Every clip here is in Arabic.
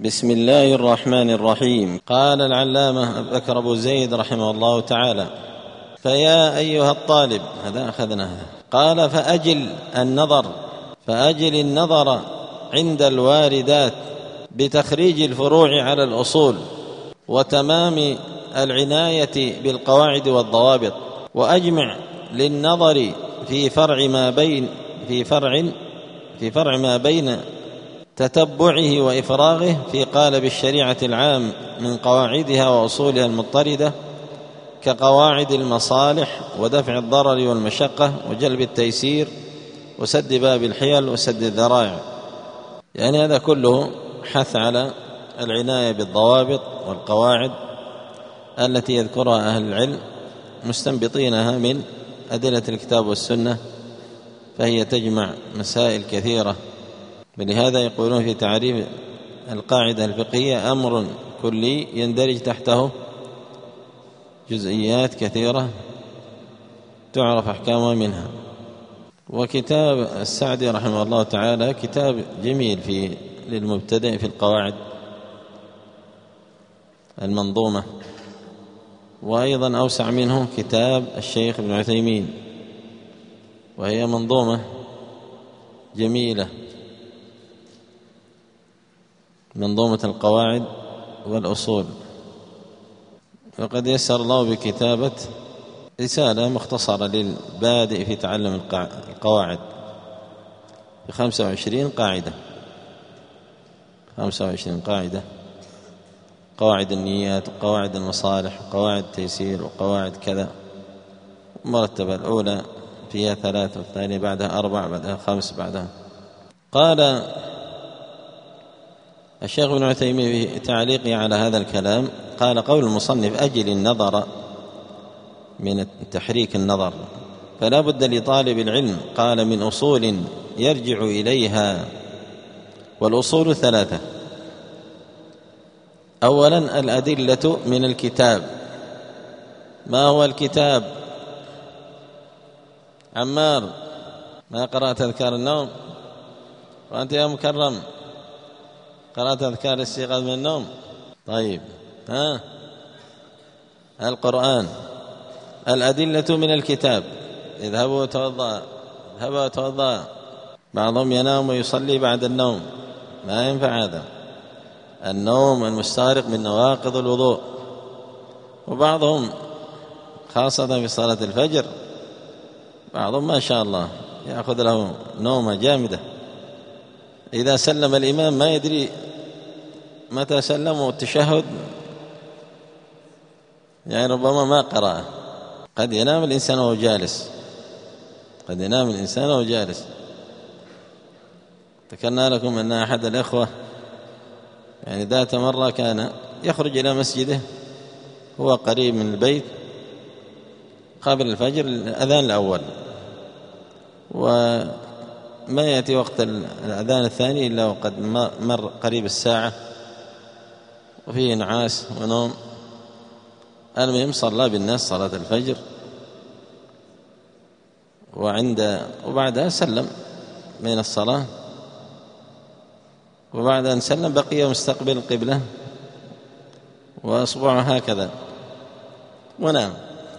بسم الله الرحمن الرحيم. قال العلامة بكر أبو زيد رحمه الله تعالى: فيا أيها الطالب، هذا أخذناه، قال فأجل النظر عند الواردات بتخريج الفروع على الأصول وتمام العناية بالقواعد والضوابط، وأجمع للنظر في فرع ما بين تتبعه وإفراغه في قالب الشريعة العام من قواعدها وأصولها المضطردة، كقواعد المصالح ودفع الضرر والمشقة وجلب التيسير وسد باب الحيل وسد الذرائع. يعني هذا كله حث على العناية بالضوابط والقواعد التي يذكرها أهل العلم مستنبطينها من أدلة الكتاب والسنة، فهي تجمع مسائل كثيرة. ولهذا يقولون في تعريف القاعدة الفقهية: أمر كلي يندرج تحته جزئيات كثيرة تعرف أحكامها منها. وكتاب السعدي رحمه الله تعالى كتاب جميل للمبتدئ في القواعد المنظومة، وأيضا أوسع منه كتاب الشيخ ابن عثيمين، وهي منظومة جميلة، منظومة القواعد والأصول. وقد يسر الله بكتابة رسالة مختصرة للبادئ في تعلم القواعد ب25 قاعدة، 25 قاعدة: قواعد النيات وقواعد المصالح وقواعد التيسير وقواعد كذا، مرتبة. الأولى فيها 3، والثانية بعدها 4، بعدها 5، بعدها. قال الشيخ ابن عثيمين في تعليقه على هذا الكلام، قال: قول المصنف: أجل النظر، من تحريك النظر، فلا بد لطالب العلم، قال: من أصول يرجع إليها، والأصول 3: أولا الأدلة من الكتاب. ما هو الكتاب؟ عمار، ما قرأت أذكار النوم؟ وأنت يا مكرم قرأت أذكار الاستيقاظ من النوم؟ طيب، القرآن. الأدلة من الكتاب: اذهبوا وتوضأ. بعضهم ينام ويصلي بعد النوم، ما ينفع هذا. النوم المستغرق من نواقض الوضوء. وبعضهم خاصة في صلاة الفجر، بعضهم ما شاء الله يأخذ له نومة جامدة، إذا سلم الإمام ما يدري متى سلم، والتشهد يعني ربما ما قرأ. قد ينام الإنسان وهو جالس. ذكرنا لكم أن أحد الإخوة يعني ذات مرة كان يخرج إلى مسجده، هو قريب من البيت، قبل الفجر الأذان الأول، وما يأتي وقت الأذان الثاني إلا وقد مر قريب الساعة، وفيه نعاس ونوم. المهم صلى بالناس صلاة الفجر، وبعدها سلم من الصلاة، وبعد أن سلم بقي مستقبل القبلة وأصبعه هكذا ونام.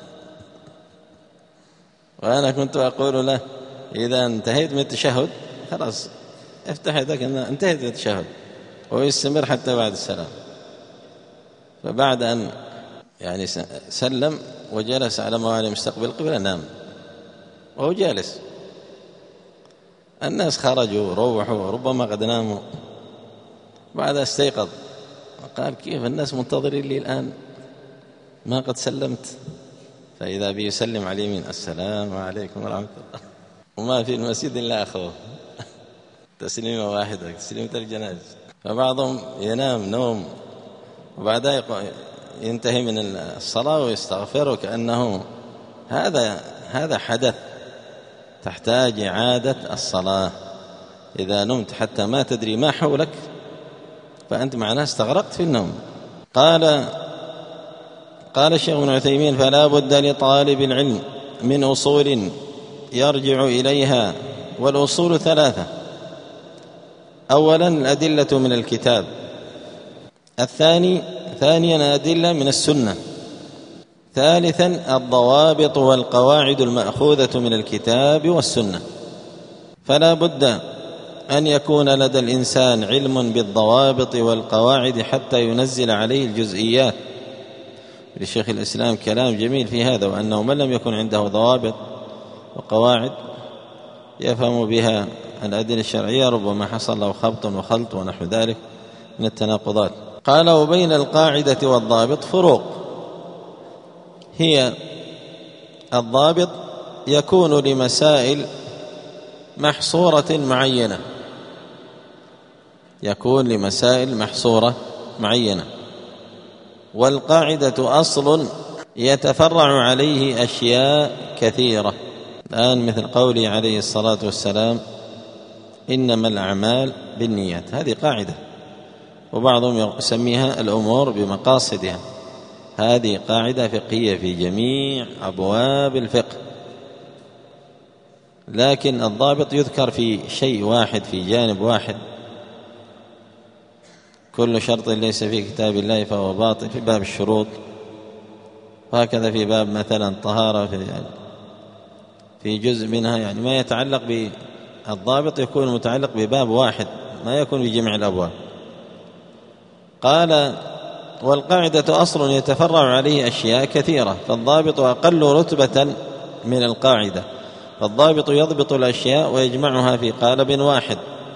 وأنا كنت أقول له: إذا انتهيت من التشهد خلاص افتح يدك أن انتهيت من التشهد، ويستمر حتى بعد السلام. فبعد أن يعني سلم وجلس على موالي مستقبل القبلة نام وهو جالس. الناس خرجوا روحوا، ربما قد ناموا. بعد استيقظ وقال: كيف الناس منتظرين لي الآن، ما قد سلمت؟ فإذا بي يسلم على اليمين: السلام عليكم ورحمة الله. وما في المسجد إلا أخوه تسليمة واحدة، تسليمة الجنازة. فبعضهم ينام نوم وبعدها ينتهي من الصلاة ويستغفر، وكأنه هذا حدث تحتاج إعادة الصلاة. إذا نمت حتى ما تدري ما حولك فأنت معناه استغرقت في النوم. قال الشيخ ابن عثيمين: فلا بد لطالب العلم من أصول يرجع إليها، والأصول 3: أولا الأدلة من الكتاب، ثانيا أدلة من السنة. ثالثا الضوابط والقواعد المأخوذة من الكتاب والسنة. فلا بد أن يكون لدى الإنسان علم بالضوابط والقواعد حتى ينزل عليه الجزئيات. لشيخ الإسلام كلام جميل في هذا، وأنه من لم يكن عنده ضوابط وقواعد يفهم بها الأدلة الشرعية ربما حصل له خبط وخلط ونحو ذلك من التناقضات. قال: وبين القاعدة والضابط فروق. هي الضابط يكون لمسائل محصورة معينة، يكون لمسائل محصورة معينة. والقاعدة أصل يتفرع عليه أشياء كثيرة، الآن مثل قوله عليه الصلاة والسلام: إنما الأعمال بالنيات. هذه قاعدة، وبعضهم يسميها الأمور بمقاصدها. هذه قاعدة فقهية في جميع أبواب الفقه. لكن الضابط يذكر في شيء واحد، في جانب واحد: كل شرط ليس في كتاب الله فهو باطل، في باب الشروط. وهكذا في باب مثلا طهارة في جزء منها، يعني ما يتعلق بالضابط يكون متعلق بباب واحد، ما يكون بجميع الأبواب. قال: والقاعدة أصل يتفرع عليه أشياء كثيرة، فالضابط أقل رتبة من القاعدة. فالضابط يضبط الأشياء ويجمعها في قالب واحد،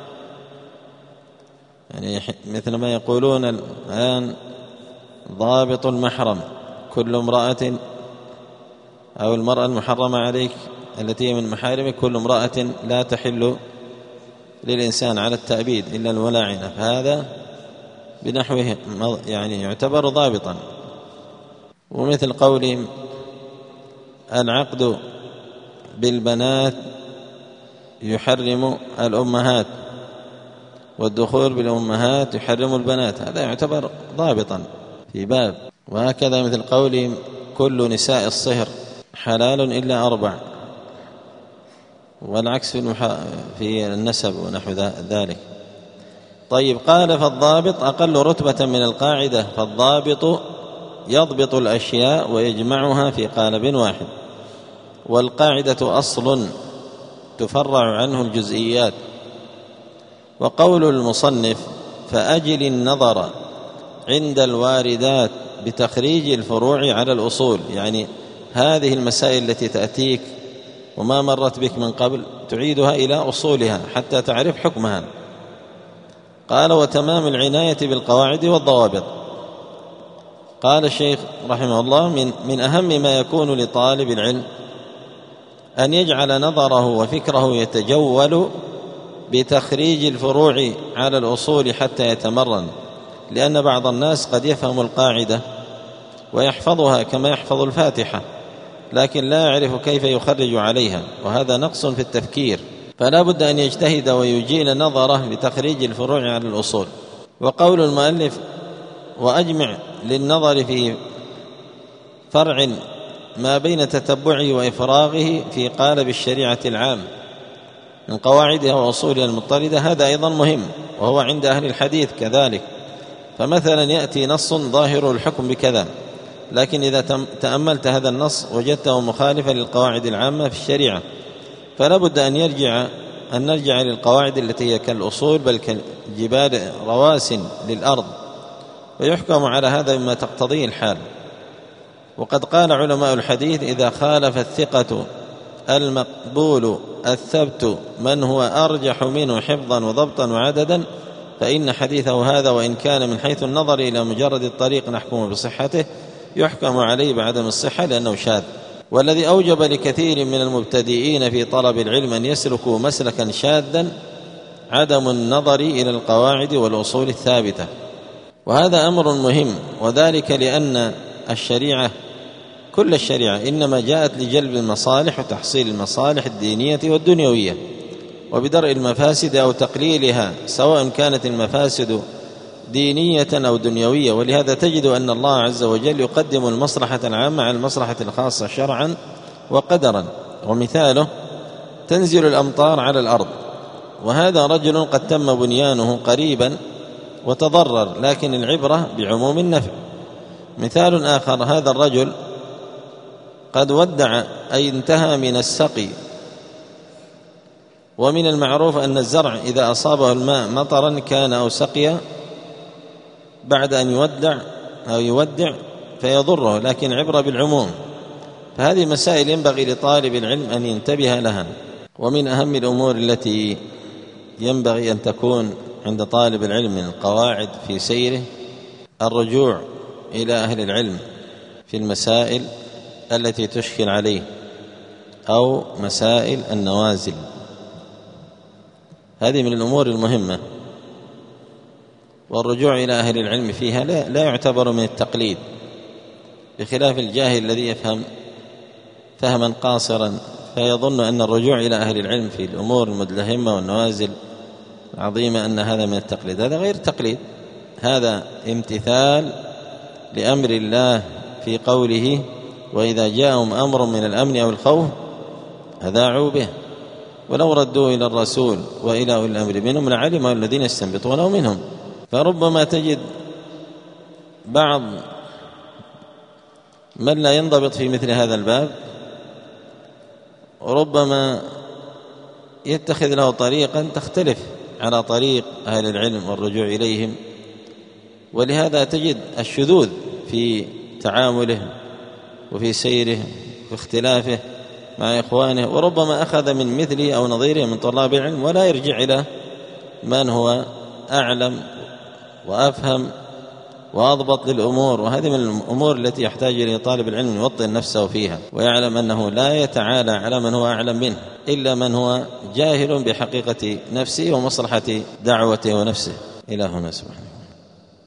يعني مثل ما يقولون الآن: ضابط المحرم كل امرأة، أو المرأة المحرمة عليك التي هي من محارمك كل امرأة لا تحل للإنسان على التأبيد إلا الملاعنة. فهذا بنحوه يعني يعتبر ضابطا. ومثل قولهم: العقد بالبنات يحرم الأمهات، والدخول بالأمهات يحرم البنات. هذا يعتبر ضابطا في باب. وهكذا مثل قولهم: كل نساء الصهر حلال إلا 4، والعكس في النسب ونحو ذلك. طيب، قال: فالضابط أقل رتبة من القاعدة، فالضابط يضبط الأشياء ويجمعها في قالب واحد. والقاعدة أصل تفرع عنه الجزئيات. وقول المصنف: فأجل النظر عند الواردات بتخريج الفروع على الأصول، يعني هذه المسائل التي تأتيك وما مرت بك من قبل تعيدها إلى أصولها حتى تعرف حكمها. قال: وتمام العناية بالقواعد والضوابط. قال الشيخ رحمه الله: من أهم ما يكون لطالب العلم أن يجعل نظره وفكره يتجول بتخريج الفروع على الأصول حتى يتمرن، لأن بعض الناس قد يفهم القاعدة ويحفظها كما يحفظ الفاتحة، لكن لا يعرف كيف يخرج عليها، وهذا نقص في التفكير. فلا بد أن يجتهد ويجيل نظره بتخريج الفروع على الأصول. وقول المؤلف: وأجمع للنظر في فرع ما بين تتبعه وإفراغه في قالب الشريعة العام من قواعدها وأصولها المضطردة، هذا أيضا مهم، وهو عند أهل الحديث كذلك. فمثلا يأتي نص ظاهر الحكم بكذا، لكن إذا تأملت هذا النص وجدته مخالفا للقواعد العامة في الشريعة، فلا بد أن نرجع للقواعد التي هي كالأصول، بل كالجبال رواس للأرض، ويحكم على هذا مما تقتضيه الحال. وقد قال علماء الحديث: إذا خالف الثقة المقبول الثبت من هو أرجح منه حفظا وضبطا وعددا، فإن حديثه هذا وإن كان من حيث النظر إلى مجرد الطريق نحكم بصحته، يحكم عليه بعدم الصحة لأنه شاذ. والذي أوجب لكثير من المبتدئين في طلب العلم أن يسلكوا مسلكا شاذا عدم النظر إلى القواعد والأصول الثابتة. وهذا أمر مهم، وذلك لأن الشريعة كل الشريعة إنما جاءت لجلب المصالح وتحصيل المصالح الدينية والدنيوية، وبدرء المفاسد أو تقليلها، سواء كانت المفاسد دينية أو دنيوية. ولهذا تجد أن الله عز وجل يقدم المصلحة العامة على المصلحة الخاصة شرعا وقدرا. ومثاله: تنزل الأمطار على الأرض، وهذا رجل قد تم بنيانه قريبا وتضرر، لكن العبرة بعموم النفع. مثال آخر: هذا الرجل قد ودع أي انتهى من السقي، ومن المعروف أن الزرع إذا أصابه الماء مطرا كان أو سقيا بعد أن يودع فيضره، لكن عبرة بالعموم. فهذه مسائل ينبغي لطالب العلم أن ينتبه لها. ومن أهم الأمور التي ينبغي أن تكون عند طالب العلم من القواعد في سيره الرجوع إلى أهل العلم في المسائل التي تشكل عليه أو مسائل النوازل. هذه من الأمور المهمة، والرجوع إلى أهل العلم فيها لا يعتبر من التقليد، بخلاف الجاهل الذي يفهم فهما قاصرا فيظن أن الرجوع إلى أهل العلم في الأمور المدلهمة والنوازل العظيمة أن هذا من التقليد. هذا غير تقليد، هذا امتثال لأمر الله في قوله: وإذا جاءهم أمر من الأمن أو الخوف أذاعوا به ولو ردوا إلى الرسول وإلى أولي الأمر منهم لعلمه الذين يستنبطونه منهم. فربما تجد بعض من لا ينضبط في مثل هذا الباب ربما يتخذ له طريقا تختلف على طريق أهل العلم والرجوع إليهم، ولهذا تجد الشذوذ في تعامله وفي سيره واختلافه مع إخوانه، وربما أخذ من مثله أو نظيره من طلاب العلم ولا يرجع إلى من هو أعلم وأفهم وأضبط للأمور. وهذه من الأمور التي يحتاج إلى طالب العلم يوطن نفسه فيها ويعلم أنه لا يتعالى على من هو أعلم منه إلا من هو جاهل بحقيقة نفسه ومصلحة دعوته ونفسه. إلى هنا سبحانه.